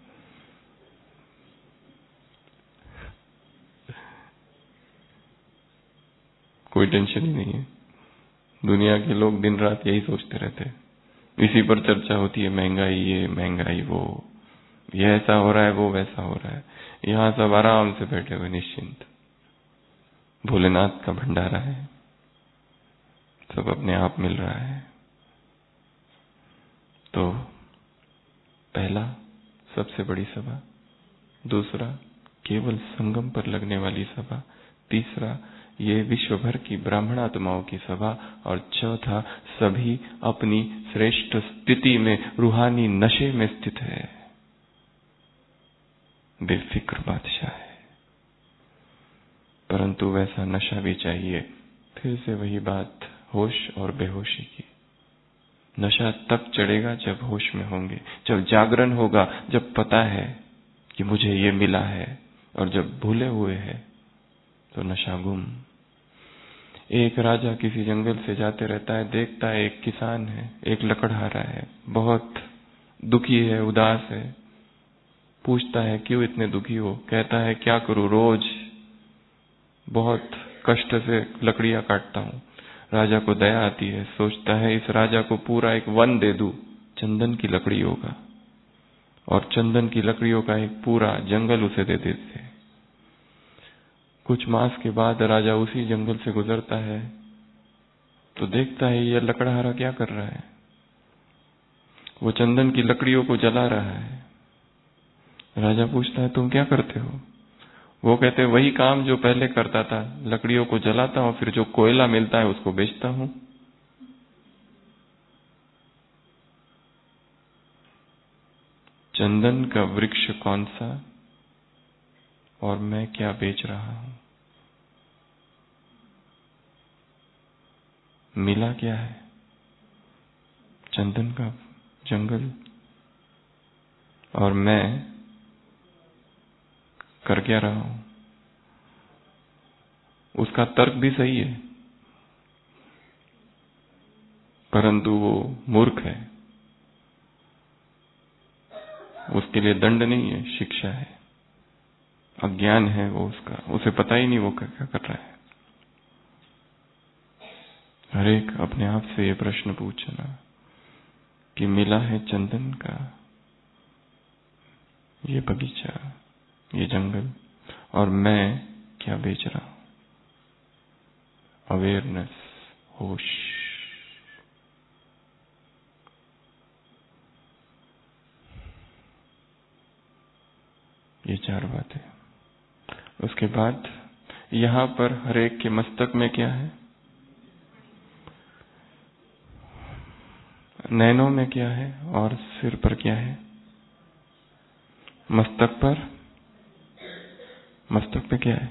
कोई टेंशन ही नहीं है। दुनिया के लोग दिन रात यही सोचते रहते हैं, इसी पर चर्चा होती है, महंगाई ये, महंगाई वो, ये ऐसा हो रहा है, वो वैसा हो रहा है। यहाँ सब आराम से बैठे हुए निश्चिंत, भोलेनाथ का भंडारा है, सब अपने आप मिल रहा है। तो पहला, सबसे बड़ी सभा। दूसरा, केवल संगम पर लगने वाली सभा। तीसरा, ये विश्व भर की ब्राह्मण आत्माओं की सभा। और चौथा, सभी अपनी श्रेष्ठ स्थिति में रूहानी नशे में स्थित है, बेफिक्र बादशाह है। परंतु वैसा नशा भी चाहिए। फिर से वही बात, होश और बेहोशी की। नशा तब चढ़ेगा जब होश में होंगे, जब जागरण होगा, जब पता है कि मुझे ये मिला है। और जब भूले हुए हैं तो नशा गुम। एक राजा किसी जंगल से जाते रहता है, देखता है एक किसान है, एक लकड़हारा है, बहुत दुखी है, उदास है। पूछता है, क्यों इतने दुखी हो? कहता है, क्या करूं, रोज बहुत कष्ट से लकड़ियां काटता हूं। राजा को दया आती है, सोचता है इस राजा को पूरा एक वन दे दूं चंदन की लकड़ियों का, और चंदन की लकड़ियों का एक पूरा जंगल उसे दे देते। कुछ मास के बाद राजा उसी जंगल से गुजरता है तो देखता है यह लकड़हारा क्या कर रहा है। वो चंदन की लकड़ियों को जला रहा है। राजा पूछता है, तुम क्या करते हो? वो कहते हैं, वही काम जो पहले करता था, लकड़ियों को जलाता हूं, फिर जो कोयला मिलता है उसको बेचता हूं। चंदन का वृक्ष कौन सा और मैं क्या बेच रहा हूं? मिला क्या है? चंदन का जंगल, और मैं कर क्या रहा हूं? उसका तर्क भी सही है, परंतु वो मूर्ख है। उसके लिए दंड नहीं है, शिक्षा है। अज्ञान है वो उसका, उसे पता ही नहीं वो क्या कर रहा है। हर एक अपने आप से ये प्रश्न पूछना कि मिला है चंदन का ये बगीचा, ये जंगल, और मैं क्या बेच रहा हूं? अवेयरनेस, होश। ये चार बातें। उसके बाद यहां पर हर एक के मस्तक में क्या है? नैनों में क्या है और सिर पर क्या है? मस्तक पर, मस्तक पे क्या है?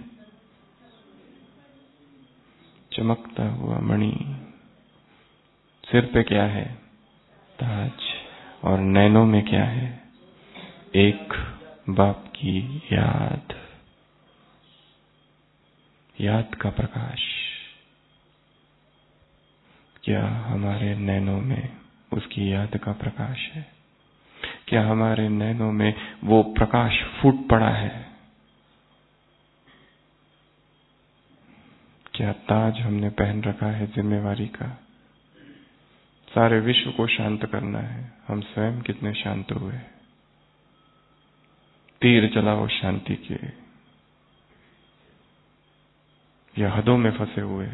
चमकता हुआ मणि। सिर पे क्या है? ताज। और नैनों में क्या है? एक बाप की याद, याद का प्रकाश। क्या हमारे नैनों में उसकी याद का प्रकाश है? क्या हमारे नैनों में वो प्रकाश फूट पड़ा है? क्या ताज हमने पहन रखा है जिम्मेवारी का? सारे विश्व को शांत करना है, हम स्वयं कितने शांत हुए? तीर चलाओ शांति के, या हदों में फंसे हुए?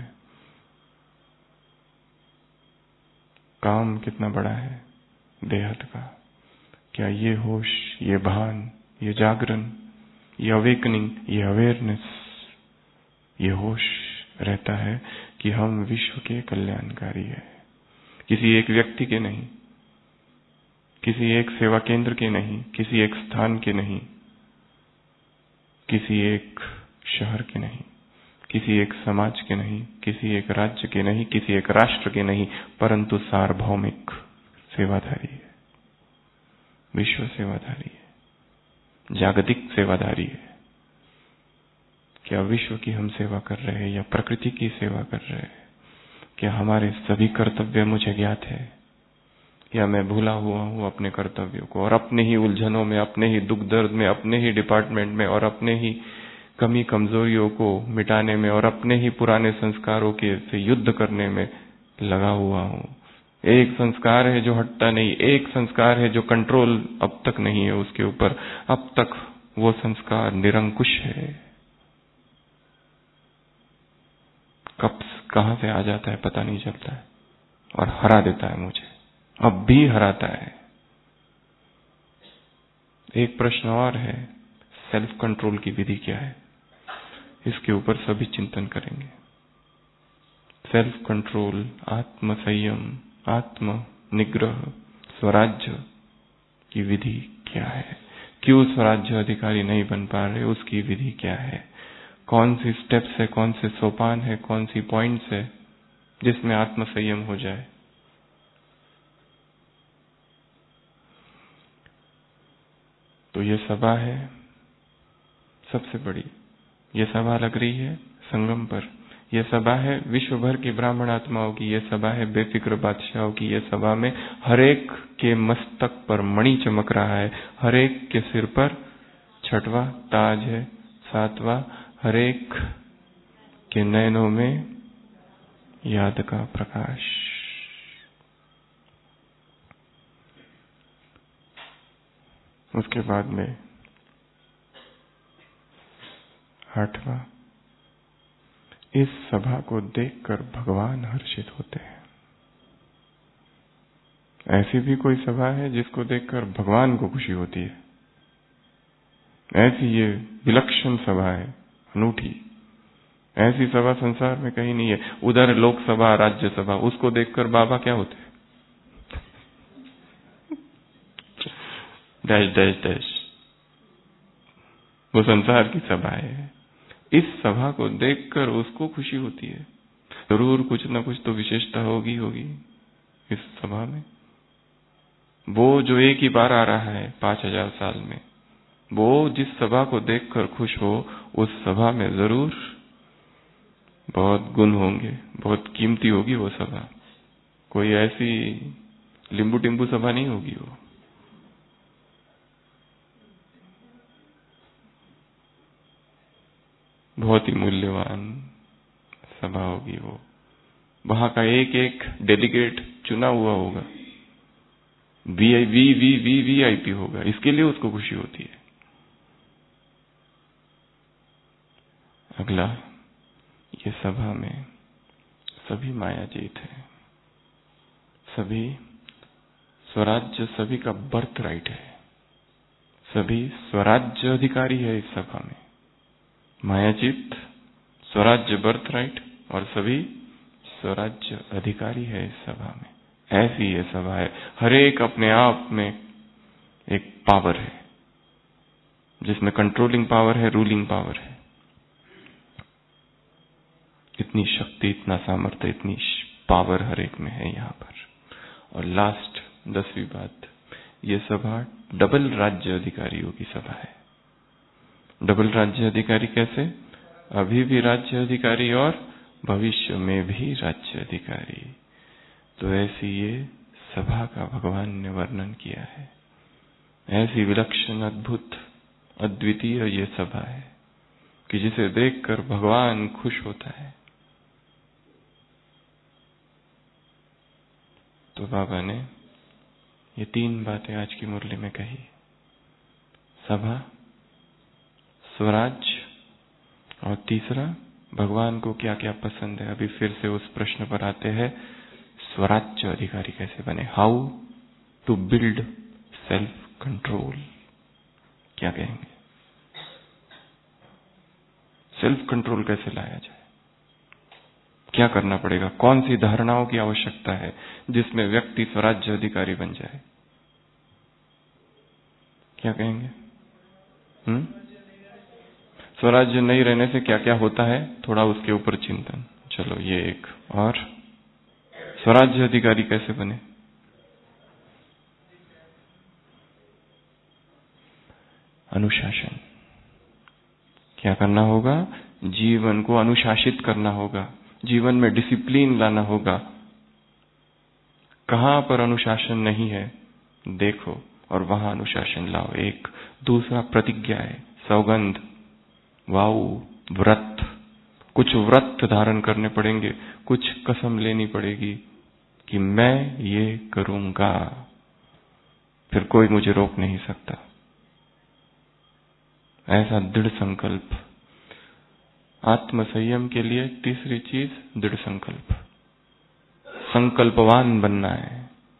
काम कितना बड़ा है देहत का? क्या ये होश, ये भान, ये जागरण, ये अवेकनिंग, ये अवेयरनेस, ये होश रहता है कि हम विश्व के कल्याणकारी है, किसी एक व्यक्ति के नहीं, किसी एक सेवा केंद्र के नहीं, किसी एक स्थान के नहीं, किसी एक शहर के नहीं, किसी एक समाज के नहीं, किसी एक राज्य के नहीं, किसी एक राष्ट्र के नहीं, परंतु सार्वभौमिक सेवाधारी है, विश्व सेवाधारी है, जागतिक सेवाधारी है। क्या विश्व की हम सेवा कर रहे हैं या प्रकृति की सेवा कर रहे हैं? क्या हमारे सभी कर्तव्य मुझे ज्ञात है, या मैं भूला हुआ हूं अपने कर्तव्यों को, और अपने ही उलझनों में, अपने ही दुख दर्द में, अपने ही डिपार्टमेंट में, और अपने ही कमी कमजोरियों को मिटाने में, और अपने ही पुराने संस्कारों के से युद्ध करने में लगा हुआ हूं। एक संस्कार है जो हटता नहीं, एक संस्कार है जो कंट्रोल अब तक नहीं है उसके ऊपर, अब तक वो संस्कार निरंकुश है। कब कहां से आ जाता है पता नहीं चलता है, और हरा देता है मुझे, अब भी हराता है। एक प्रश्न और है, सेल्फ कंट्रोल की विधि क्या है? इसके ऊपर सभी चिंतन करेंगे। सेल्फ कंट्रोल, आत्म संयम, आत्म निग्रह, स्वराज्य की विधि क्या है? क्यों स्वराज्य अधिकारी नहीं बन पा रहे, उसकी विधि क्या है? कौन सी स्टेप्स है, कौन से सोपान है, कौन सी पॉइंट्स है जिसमें आत्म संयम हो जाए? तो ये सभा है सबसे बड़ी, ये सभा लग रही है संगम पर, ये सभा है विश्व भर की ब्राह्मण आत्माओं की, ये सभा है बेफिक्र बादशाहों की, ये सभा में हर एक के मस्तक पर मणि चमक रहा है, हर एक के सिर पर छठवां ताज है, सातवां हर एक के नयनों में याद का प्रकाश। उसके बाद में आठवां, इस सभा को देखकर भगवान हर्षित होते हैं। ऐसी भी कोई सभा है जिसको देखकर भगवान को खुशी होती है? ऐसी ये विलक्षण सभा है, अनूठी। ऐसी सभा संसार में कहीं नहीं है। उधर लोकसभा, राज्यसभा, उसको देखकर बाबा क्या होते हैं? डैश डैश डैश, वो संसार की सभा है। इस सभा को देखकर उसको खुशी होती है। जरूर कुछ ना कुछ तो विशेषता होगी होगी इस सभा में। वो जो एक ही बार आ रहा है पांच हजार साल में, वो जिस सभा को देखकर खुश हो, उस सभा में जरूर बहुत गुण होंगे, बहुत कीमती होगी वो सभा। कोई ऐसी लिंबू टिम्बू सभा नहीं होगी वो। बहुत ही मूल्यवान सभा होगी वो। वहां का एक एक डेलीगेट चुना हुआ होगा, V I V V V V I P होगा। इसके लिए उसको खुशी होती है। अगला, ये सभा में सभी मायाजीत है, सभी स्वराज्य, सभी का बर्थ राइट है, सभी स्वराज्य अधिकारी है इस सभा में। मायाजीत, स्वराज्य बर्थ राइट, और सभी स्वराज्य अधिकारी है इस सभा में। ऐसी ये सभा है। हर एक अपने आप में एक पावर है, जिसमें कंट्रोलिंग पावर है, रूलिंग पावर है। इतनी शक्ति, इतना सामर्थ्य, इतनी पावर हर एक में है यहाँ पर। और लास्ट दसवीं बात, ये सभा डबल राज्य अधिकारियों की सभा है। डबल राज्य अधिकारी कैसे? अभी भी राज्य अधिकारी और भविष्य में भी राज्य अधिकारी। तो ऐसी ये सभा का भगवान ने वर्णन किया है। ऐसी विलक्षण, अद्भुत, अद्वितीय ये सभा है कि जिसे देखकर भगवान खुश होता है। तो बाबा ने ये तीन बातें आज की मुरली में कही। सभा, स्वराज, और तीसरा भगवान को क्या क्या पसंद है। अभी फिर से उस प्रश्न पर आते हैं, स्वराज्य अधिकारी कैसे बने, how to build self control. क्या कहेंगे? सेल्फ कंट्रोल कैसे लाया जाए, क्या करना पड़ेगा, कौन सी धारणाओं की आवश्यकता है जिसमें व्यक्ति स्वराज्य अधिकारी बन जाए? क्या कहेंगे? हम्म स्वराज्य नहीं रहने से क्या क्या होता है, थोड़ा उसके ऊपर चिंतन। चलो ये एक। और स्वराज्य अधिकारी कैसे बने? अनुशासन। क्या करना होगा? जीवन को अनुशासित करना होगा, जीवन में डिसिप्लिन लाना होगा। कहां पर अनुशासन नहीं है देखो, और वहां अनुशासन लाओ। एक दूसरा प्रतिज्ञा है, सौगंध, वाऊ, व्रत। कुछ व्रत धारण करने पड़ेंगे, कुछ कसम लेनी पड़ेगी कि मैं ये करूंगा, फिर कोई मुझे रोक नहीं सकता। ऐसा दृढ़ संकल्प। आत्म संयम के लिए तीसरी चीज दृढ़ संकल्प, संकल्पवान बनना है।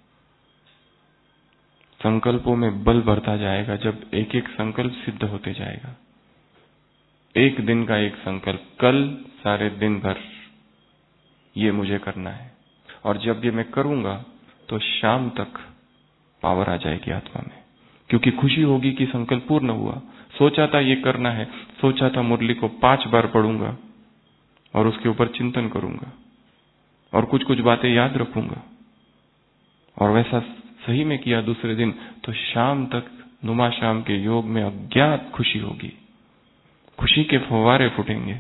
संकल्पों में बल बढ़ता जाएगा जब एक एक संकल्प सिद्ध होते जाएगा। एक दिन का एक संकल्प, कल सारे दिन भर ये मुझे करना है, और जब ये मैं करूंगा तो शाम तक पावर आ जाएगी आत्मा में, क्योंकि खुशी होगी कि संकल्प पूर्ण हुआ। सोचा था ये करना है, सोचा था मुरली को पांच बार पढ़ूंगा और उसके ऊपर चिंतन करूंगा और कुछ कुछ बातें याद रखूंगा, और वैसा सही में किया दूसरे दिन, तो शाम तक नुमा शाम के योग में अज्ञात खुशी होगी। खुशी के फव्वारे फूटेंगे,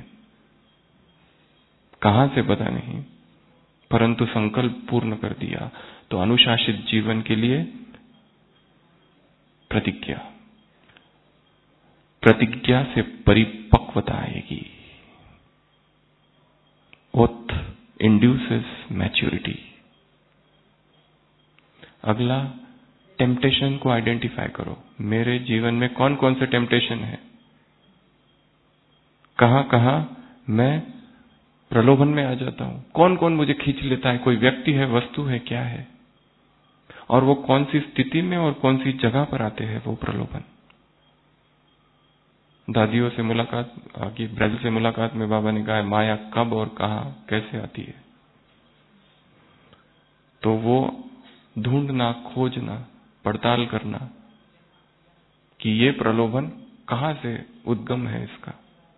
कहां से पता नहीं, परंतु संकल्प पूर्ण कर दिया। तो अनुशासित जीवन के लिए प्रतिज्ञा, प्रतिज्ञा से परिपक्वता आएगी। Oath induces maturity. अगला, टेम्पटेशन को आइडेंटिफाई करो। मेरे जीवन में कौन कौन से टेम्पटेशन है, कहां कहां मैं प्रलोभन में आ जाता हूं, कौन कौन मुझे खींच लेता है, कोई व्यक्ति है, वस्तु है, क्या है, और वो कौन सी स्थिति में और कौन सी जगह पर आते हैं वो प्रलोभन। दादियों से मुलाकात की, ब्रज से मुलाकात में बाबा ने कहा माया कब और कहां कैसे आती है। तो वो ढूंढना, खोजना, पड़ताल करना, कि ये प्रलोभन कहां से उद्गम है इसका।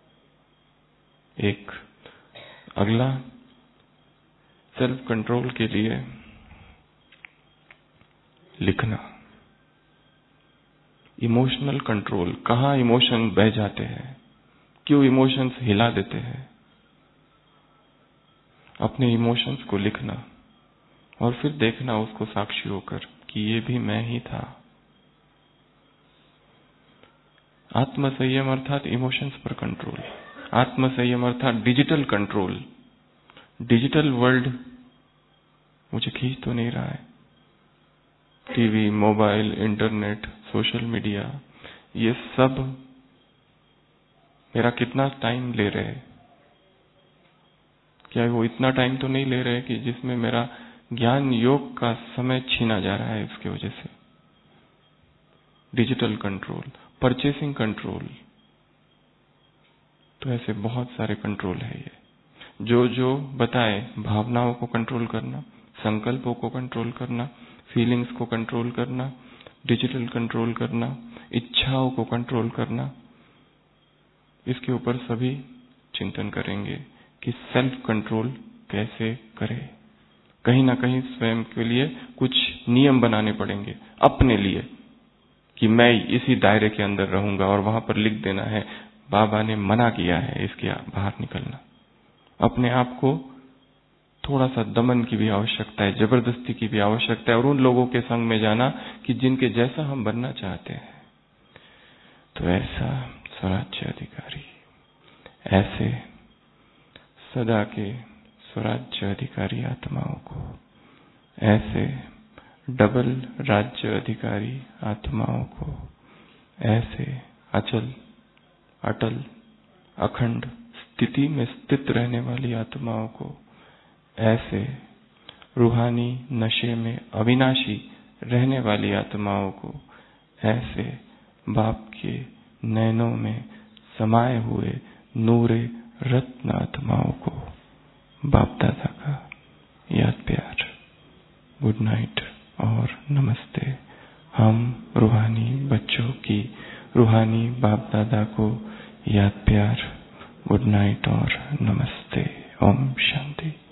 एक अगला सेल्फ कंट्रोल के लिए लिखना। इमोशनल कंट्रोल, कहां इमोशन बह जाते हैं, क्यों इमोशंस हिला देते हैं, अपने इमोशंस को लिखना और फिर देखना उसको साक्षी होकर कि ये भी मैं ही था। आत्मसंयम अर्थात इमोशंस पर कंट्रोल, आत्मसंयम अर्थात डिजिटल कंट्रोल। डिजिटल वर्ल्ड मुझे खींच तो नहीं रहा है, TV, mobile, internet, social media, ये सब मेरा कितना टाइम ले रहे हैं? क्या वो इतना टाइम तो नहीं ले रहे कि जिसमें मेरा ज्ञान योग का समय छीना जा रहा है इसकी वजह से। डिजिटल कंट्रोल, परचेसिंग कंट्रोल, तो ऐसे बहुत सारे कंट्रोल है ये। जो जो बताए, भावनाओं को कंट्रोल करना, संकल्पों को कंट्रोल करना, फीलिंग्स को कंट्रोल करना, डिजिटल कंट्रोल करना, इच्छाओं को कंट्रोल करना, इसके ऊपर सभी चिंतन करेंगे कि सेल्फ कंट्रोल कैसे करें। कहीं ना कहीं स्वयं के लिए कुछ नियम बनाने पड़ेंगे अपने लिए कि मैं इसी दायरे के अंदर रहूंगा, और वहां पर लिख देना है बाबा ने मना किया है इसके बाहर निकलना। अपने आप को थोड़ा सा दमन की भी आवश्यकता है, जबरदस्ती की भी आवश्यकता है, और उन लोगों के संग में जाना कि जिनके जैसा हम बनना चाहते हैं। तो ऐसा स्वराज्य अधिकारी, ऐसे सदा के स्वराज्य अधिकारी आत्माओं को, ऐसे डबल राज्य अधिकारी आत्माओं को, ऐसे अचल, अटल, अखंड स्थिति में स्थित रहने वाली आत्माओं को, ऐसे रूहानी नशे में अविनाशी रहने वाली आत्माओं को, ऐसे बाप के नैनों में समाये हुए नूरे रत्न आत्माओं को बाप दादा का याद प्यार, गुड नाइट और नमस्ते। हम रूहानी बच्चों की रूहानी बाप दादा को याद प्यार, गुड नाइट और नमस्ते। ओम शांति।